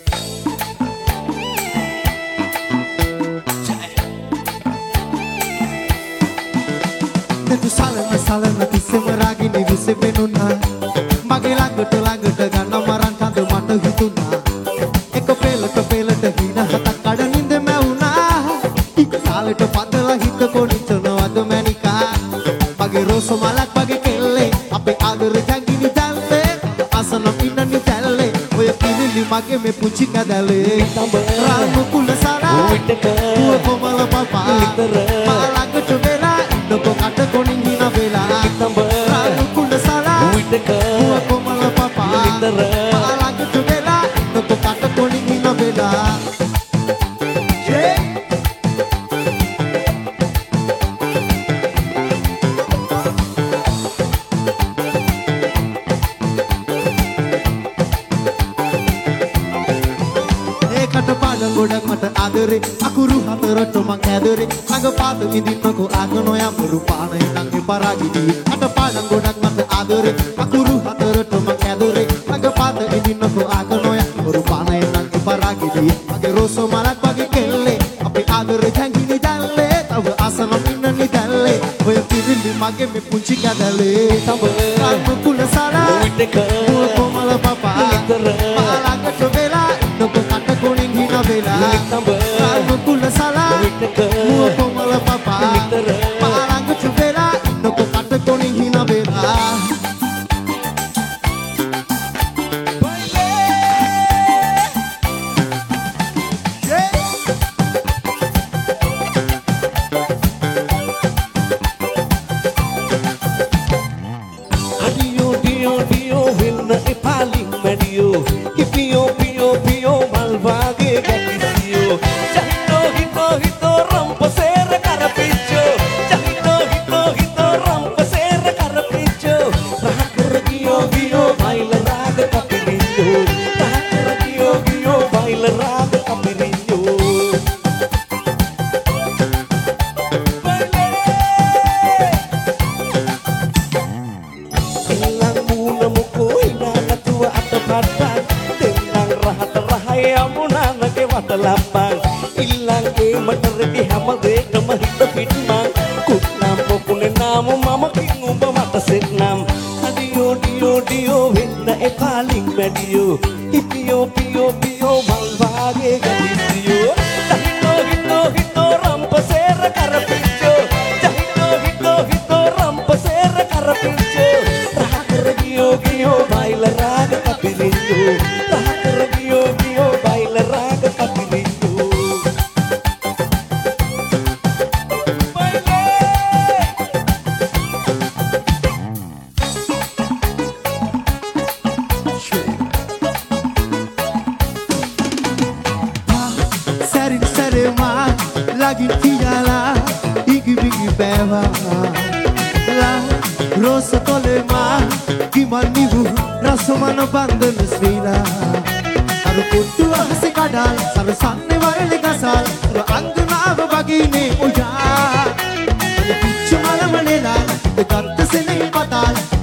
Tentu salam tisem ragini vise penuna mage ළඟට ගන්න මරන් කඳ මට හිතුණා එක පෙලට හිනා හතක් කඩ නිඳ මැවුනා ටික කාලෙට පදලා හිත කොනිටනවද මැනිකා මගේ රෝස මලක් වගේ කෙල්ලේ අපේ ආදර ජංගිනි දැල්ලේ අසනම් ඉන්නනි දැල්ලේ ඔය පිළිලි මගේ මේ පුංචි කැදැල්ලේ රාම කුල සරා ඌ කොමල පපා මා ළඟට වෙලා ඉන්නකො කට කොනින් හිනා වෙලා රාම කුල සරා ඌ කොමල පපා මා ළඟට වෙලා ඉන්නකො කට කොනින් හිනා වෙලා ගොඩක් මට ආදරේ අකුරු හතරට මං ඇදරේ ළඟ පාත විඳින්නකෝ ආගනෝ යම් රූපානේ නංගේ පරාගිදී අට පාඩම් ගොඩක් මට ආදරේ අකුරු හතරට මං ඇදරේ ළඟ පාත විඳින්නකෝ ආගනෝ යම් රූපානේ නංගේ පරාගිදී මගේ රෝස මලක් වගේ කෙල්ලේ අපේ ආදරේ ජංගිනි දැල්ලේ තව අසනම් ඉන්නනි දැල්ලේ ඔය පිරිලි මගේ මේ පුංචි කැදැල්ලේ තව රාම කුල සලා ඌ කොමල පපා පාලකට වෙලා ඉන්නකෝ කට කොනින් හිනා වෙලා රාම කුල සලා ඌ කොමල පපා පාලකට වෙලා ඉන්නකෝ කට කොනින් හිනා වෙලා Anganawa bagine uya, pichu malamane la, the cut the sene patal.